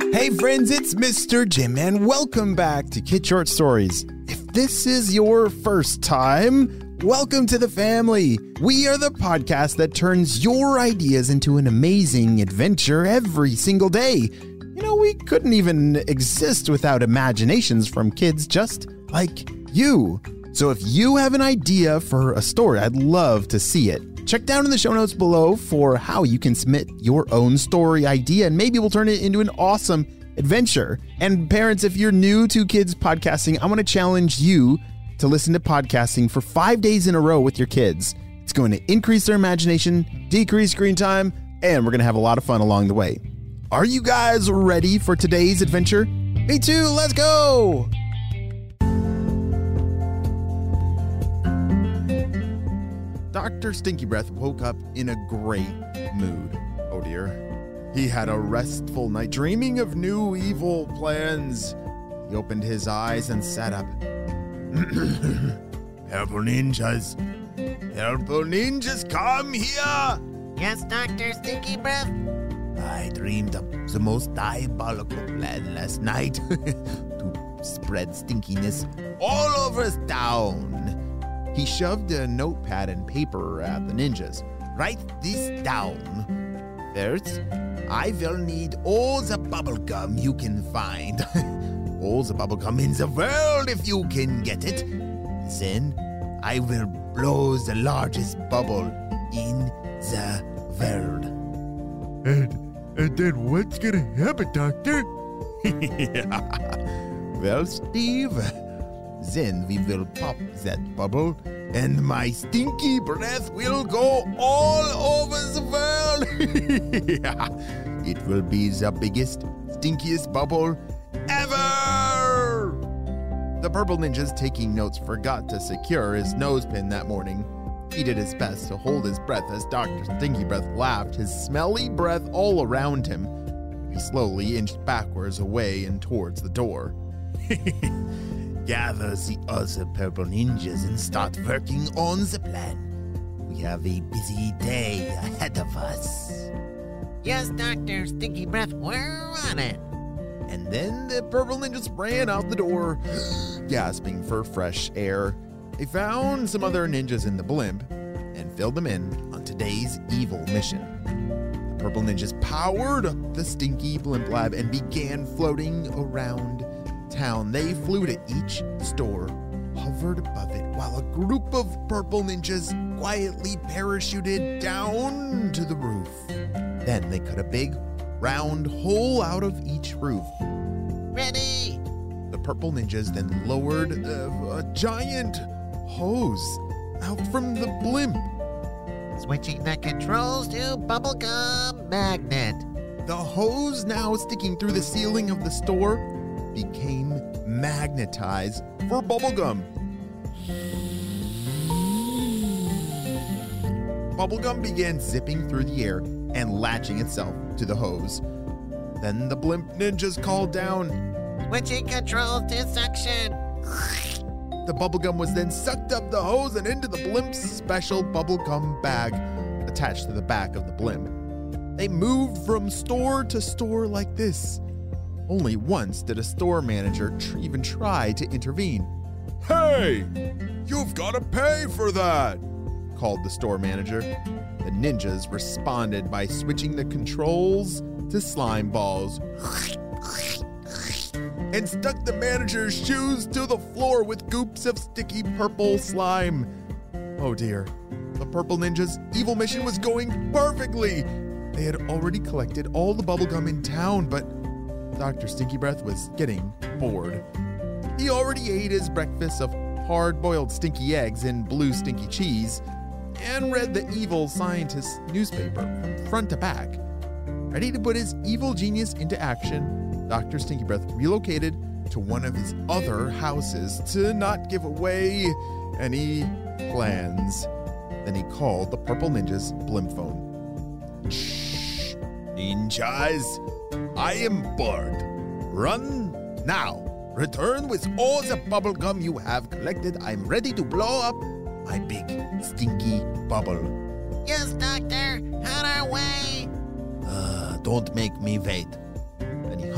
Hey friends, it's Mr. Jim and welcome back to Kid Short Stories. If this is your first time, welcome to the family. We are the podcast that turns your ideas into an amazing adventure every single day. You know, we couldn't even exist without imaginations from kids just like you. So if you have an idea for a story, I'd love to see it. Check down in the show notes below for how you can submit your own story idea, and maybe we'll turn it into an awesome adventure. And parents, if you're new to kids podcasting, I want to challenge you to listen to podcasting for 5 days in a row with your kids. It's going to increase their imagination, decrease screen time, and we're going to have a lot of fun along the way. Are you guys ready for today's adventure? Me too, let's go! Dr. Stinky Breath woke up in a great mood. Oh dear. He had a restful night dreaming of new evil plans. He opened his eyes and sat up. Purple ninjas. Purple ninjas, come here. Yes, Dr. Stinky Breath? I dreamed of the most diabolical plan last night to spread stinkiness all over town. He shoved a notepad and paper at the ninjas. Write this down. First, I will need all the bubblegum you can find. All the bubblegum in the world if you can get it. Then, I will blow the largest bubble in the world. And then what's gonna happen, Doctor? Well, Steve, then we will pop that bubble, and my stinky breath will go all over the world. It will be the biggest, stinkiest bubble ever! The purple ninjas taking notes forgot to secure his nose pin that morning. He did his best to hold his breath as Dr. Stinky Breath laughed, his smelly breath all around him. He slowly inched backwards away and towards the door. Gather the other purple ninjas and start working on the plan. We have a busy day ahead of us. Yes, Dr. Stinky Breath, we're on it. And then the purple ninjas ran out the door, gasping for fresh air. They found some other ninjas in the blimp and filled them in on today's evil mission. The purple ninjas powered up the stinky blimp lab and began floating around town. They flew to each store, hovered above it, while a group of purple ninjas quietly parachuted down to the roof. Then they cut a big, round hole out of each roof. Ready! The purple ninjas then lowered a giant hose out from the blimp. Switching the controls to bubblegum magnet. The hose, now sticking through the ceiling of the store, became magnetized for bubblegum. Bubblegum began zipping through the air and latching itself to the hose. Then the blimp ninjas called down. Switching controls to suction. The bubblegum was then sucked up the hose and into the blimp's special bubblegum bag attached to the back of the blimp. They moved from store to store like this. Only once did a store manager even try to intervene. Hey, you've got to pay for that, called the store manager. The ninjas responded by switching the controls to slime balls and stuck the manager's shoes to the floor with goops of sticky purple slime. Oh dear, the purple ninjas' evil mission was going perfectly. They had already collected all the bubblegum in town, but Dr. Stinky Breath was getting bored. He already ate his breakfast of hard-boiled stinky eggs and blue stinky cheese and read the evil scientist's newspaper from front to back. Ready to put his evil genius into action, Dr. Stinky Breath relocated to one of his other houses to not give away any plans. Then he called the purple ninja's blimp phone. Shh, ninjas, I am bored. Run now. Return with all the bubblegum you have collected. I'm ready to blow up my big stinky bubble. Yes, Doctor. On our way. Don't make me wait. Then he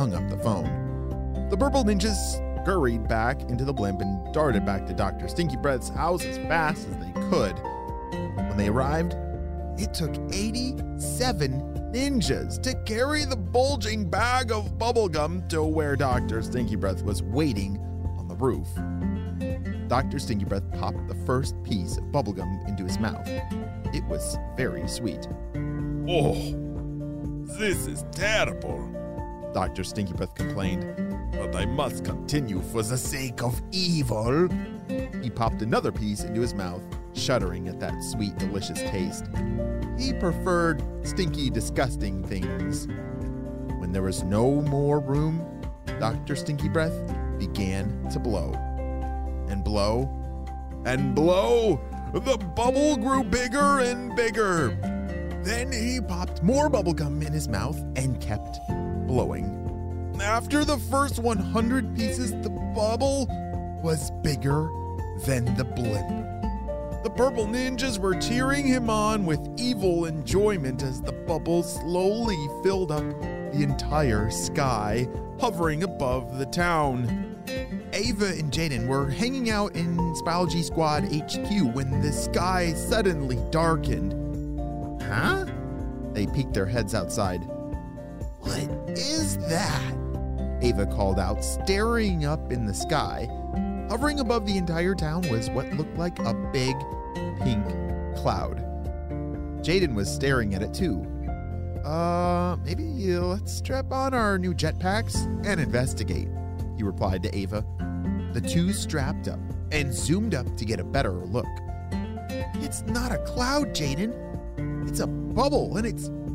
hung up the phone. The purple ninjas scurried back into the blimp and darted back to Dr. Stinky Breath's house as fast as they could. When they arrived, it took 87 ninjas to carry the bulging bag of bubblegum to where Dr. Stinky Breath was waiting on the roof. Dr. Stinky Breath popped the first piece of bubblegum into his mouth. It was very sweet. Oh, this is terrible. Dr. Stinky Breath complained. But I must continue for the sake of evil. He popped another piece into his mouth, shuddering at that sweet, delicious taste. He preferred stinky, disgusting things. When there was no more room, Dr. Stinky Breath began to blow. And blow, and blow. The bubble grew bigger and bigger. Then he popped more bubblegum in his mouth and kept blowing. After the first 100 pieces, the bubble was bigger than the blimp. The purple ninjas were cheering him on with evil enjoyment as the bubble slowly filled up the entire sky, hovering above the town. Ava and Jaden were hanging out in Spalgy Squad HQ when the sky suddenly darkened. Huh? They peeked their heads outside. What is that? Ava called out, staring up in the sky. Hovering above the entire town was what looked like a big pink cloud. Jaden was staring at it too. Maybe let's strap on our new jetpacks and investigate, he replied to Ava. The two strapped up and zoomed up to get a better look. It's not a cloud, Jaden. It's a bubble, and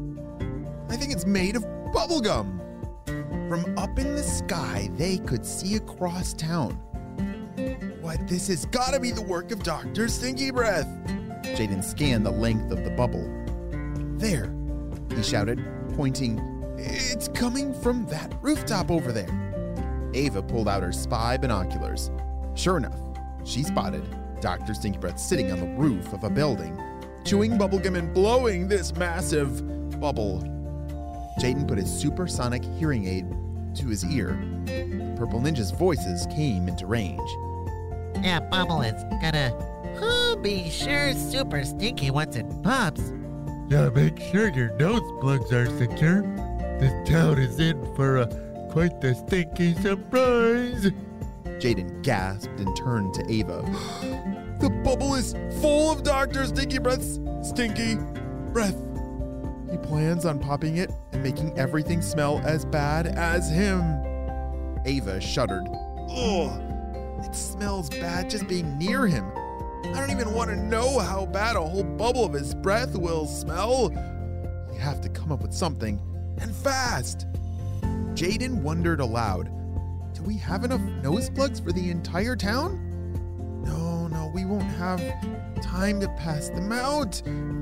I think it's made of bubblegum. From up in the sky, they could see across town. What, this has got to be the work of Dr. Stinky Breath. Jaden scanned the length of the bubble. There, he shouted, pointing. It's coming from that rooftop over there. Ava pulled out her spy binoculars. Sure enough, she spotted Dr. Stinky Breath sitting on the roof of a building, chewing bubblegum and blowing this massive bubble. Jaden put his supersonic hearing aid to his ear. The purple ninjas' voices came into range. That bubble is gonna be sure super stinky once it pops. Yeah, make sure your nose plugs are secure. This town is in for quite the stinky surprise. Jaden gasped and turned to Ava. The bubble is full of Dr. Stinky Breath's stinky breath. He plans on popping it and making everything smell as bad as him. Ava shuddered. Ugh, it smells bad just being near him. I don't even want to know how bad a whole bubble of his breath will smell. We have to come up with something, and fast. Jaden wondered aloud. Do we have enough nose plugs for the entire town? No, we won't have time to pass them out.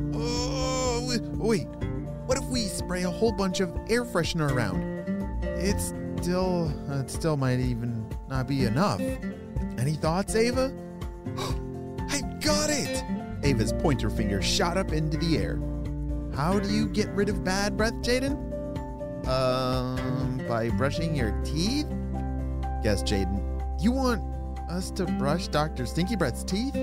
Oh, wait. What if we spray a whole bunch of air freshener around? It still might even not be enough. Any thoughts, Ava? I got it! Ava's pointer finger shot up into the air. How do you get rid of bad breath, Jaden? By brushing your teeth? Guessed Jaden. You want us to brush Dr. Stinky Breath's teeth?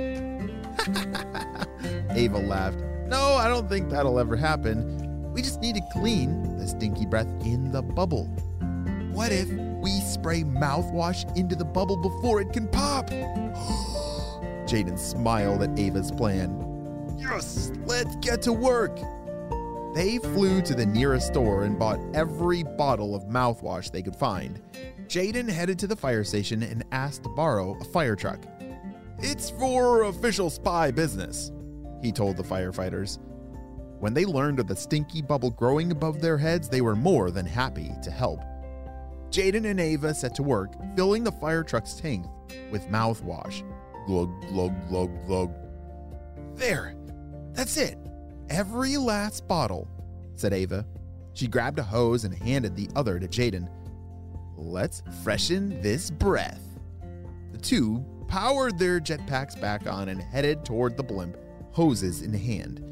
Ava laughed. No, I don't think that'll ever happen. We just need to clean the stinky breath in the bubble. What if we spray mouthwash into the bubble before it can pop? Jaden smiled at Ava's plan. Yes, let's get to work. They flew to the nearest store and bought every bottle of mouthwash they could find. Jaden headed to the fire station and asked to borrow a fire truck. It's for official spy business, he told the firefighters. When they learned of the stinky bubble growing above their heads, they were more than happy to help. Jaden and Ava set to work, filling the fire truck's tank with mouthwash. Glug, glug, glug, glug. There, that's it. Every last bottle, said Ava. She grabbed a hose and handed the other to Jaden. Let's freshen this breath. The two powered their jetpacks back on and headed toward the blimp, hoses in hand.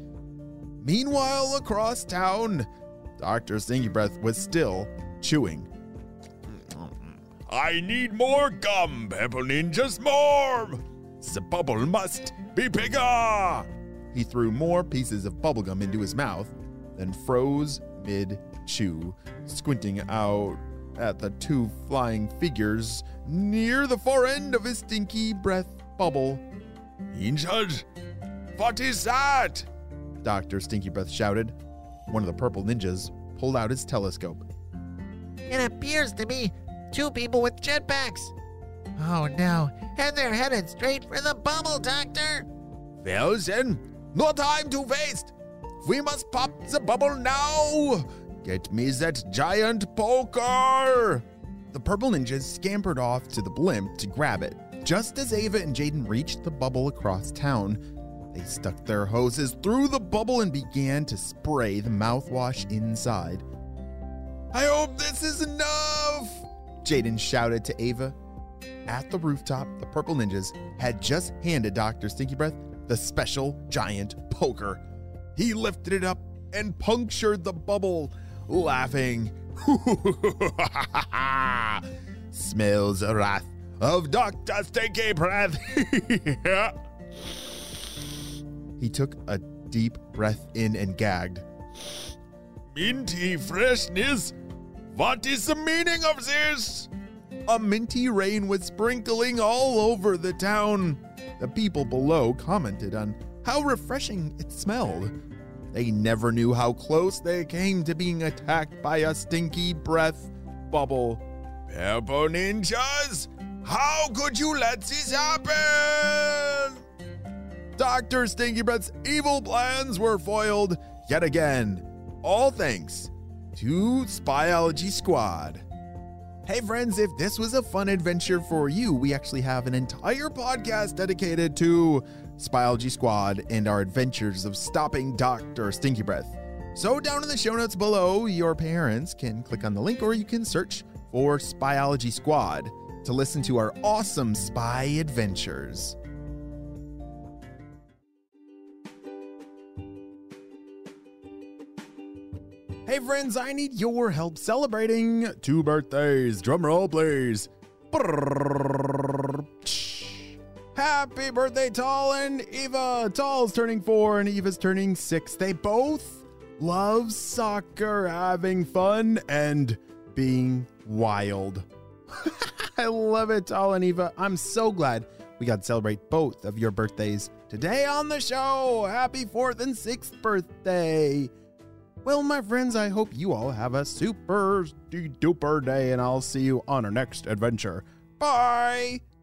Meanwhile, across town, Dr. Stinky Breath was still chewing. I need more gum, Purple Ninjas, more! The bubble must be bigger! He threw more pieces of bubblegum into his mouth, then froze mid-chew, squinting out at the two flying figures near the far end of his stinky breath bubble. Ninjas, what is that? Dr. Stinky Breath shouted. One of the purple ninjas pulled out his telescope. It appears to be two people with jetpacks. Oh no, and they're headed straight for the bubble, Doctor. Well then, no time to waste. We must pop the bubble now. Get me that giant poker. The purple ninjas scampered off to the blimp to grab it. Just as Ava and Jaden reached the bubble across town, they stuck their hoses through the bubble and began to spray the mouthwash inside. I hope this is enough, Jaden shouted to Ava. At the rooftop, the purple ninjas had just handed Dr. Stinky Breath the special giant poker. He lifted it up and punctured the bubble, laughing. Smells the wrath of Dr. Stinky Breath. He took a deep breath in and gagged. Minty freshness? What is the meaning of this? A minty rain was sprinkling all over the town. The people below commented on how refreshing it smelled. They never knew how close they came to being attacked by a stinky breath bubble. Purple Ninjas, how could you let this happen? Dr. Stinky Breath's evil plans were foiled yet again. All thanks to Spyology Squad. Hey friends, if this was a fun adventure for you, we actually have an entire podcast dedicated to Spyology Squad and our adventures of stopping Dr. Stinky Breath. So down in the show notes below, your parents can click on the link or you can search for Spyology Squad to listen to our awesome spy adventures. Hey friends, I need your help celebrating 2 birthdays. Drum roll, please. Happy birthday, Tall and Eva. Tall's turning 4 and Eva's turning 6. They both love soccer, having fun, and being wild. I love it, Tall and Eva. I'm so glad we got to celebrate both of your birthdays today on the show. Happy 4th and 6th birthday. Well, my friends, I hope you all have a super duper day, and I'll see you on our next adventure. Bye!